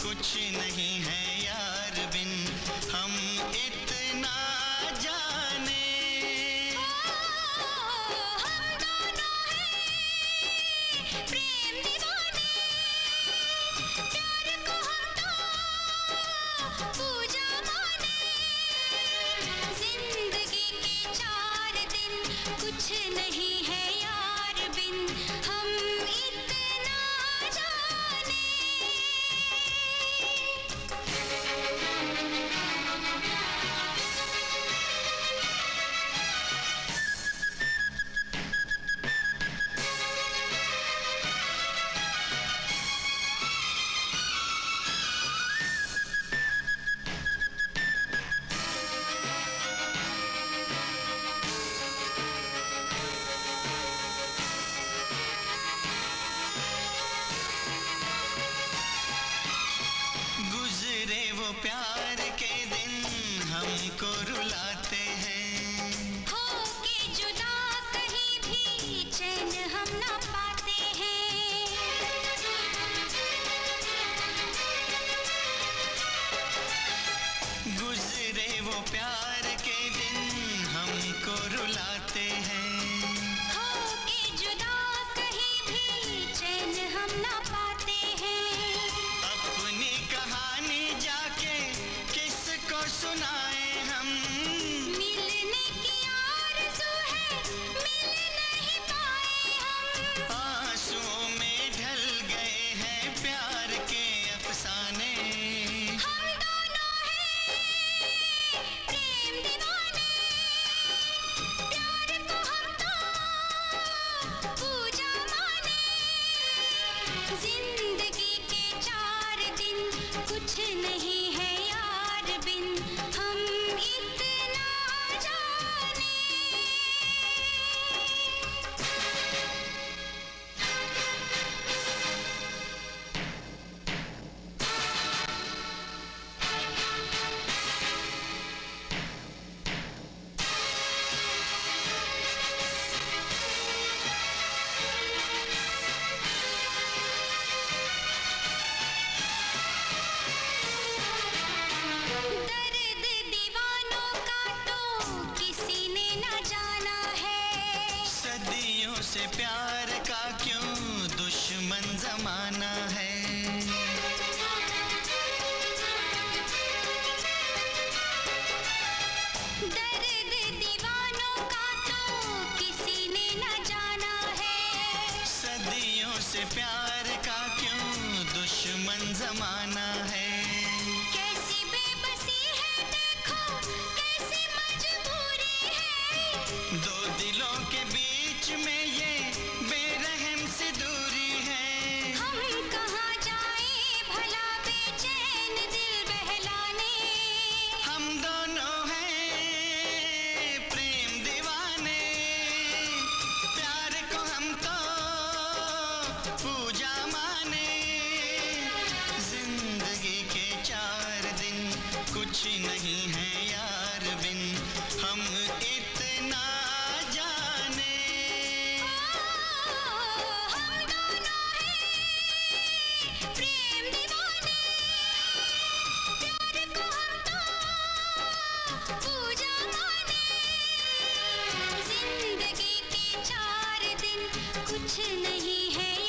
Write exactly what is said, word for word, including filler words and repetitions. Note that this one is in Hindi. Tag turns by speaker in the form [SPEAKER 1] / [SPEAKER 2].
[SPEAKER 1] कुछ नहीं है यार बिन हम इतना जाने।
[SPEAKER 2] हम दोनों हैं प्रेम दीवाने, प्यार को हम तो पूजा माने। जिंदगी के चार दिन कुछ नहीं है यार बिन हम इतना जाने।
[SPEAKER 1] गुजरे वो प्यार के दिन हमको रुलाते हैं।
[SPEAKER 2] होके जुदा कहीं भी चैन हम ना पाते हैं।
[SPEAKER 1] गुजरे वो प्यार के दिन हमको रुलाते हैं।
[SPEAKER 2] होके जुदा कहीं भी चैन हम ना पाते हैं।
[SPEAKER 1] अपनी कहानी जाके किसको सुनाए हम।
[SPEAKER 2] मिलने की आरज़ू है, मिल नहीं पाए हम।
[SPEAKER 1] आंसुओं में ढल गए हैं प्यार के अफसाने।
[SPEAKER 2] हम दोनों हैं प्रेम दीवाने, प्यार को हम तो पूजा माने। जिंदगी के चार दिन कुछ नहीं है यार बिन हम इतना जाने। दर्द दीवानों का तो किसी ने न जाना है।
[SPEAKER 1] सदियों से प्यार का क्यों दुश्मन जमाना है।
[SPEAKER 2] दर्द दीवानों का तो किसी ने न जाना है।
[SPEAKER 1] सदियों से प्यार का क्यों दुश्मन जमाना है।
[SPEAKER 2] कैसी बेबसी है देखो, कैसी मजबूरी है।
[SPEAKER 1] दो दिलों के बीच में ये बेरहम सी दूरी है।
[SPEAKER 2] हम कहाँ जाएं भला बेचैन दिल बहलाने।
[SPEAKER 1] हम दोनों हैं प्रेम दीवाने, प्यार को हम तो पूजा माने। जिंदगी के चार दिन कुछ नहीं है यार बिन हम इतना जाने।
[SPEAKER 2] हम दोनों हैं प्रेम दीवाने, प्यार को हम तो पूजा माने। जिंदगी के चार दिन कुछ नहीं है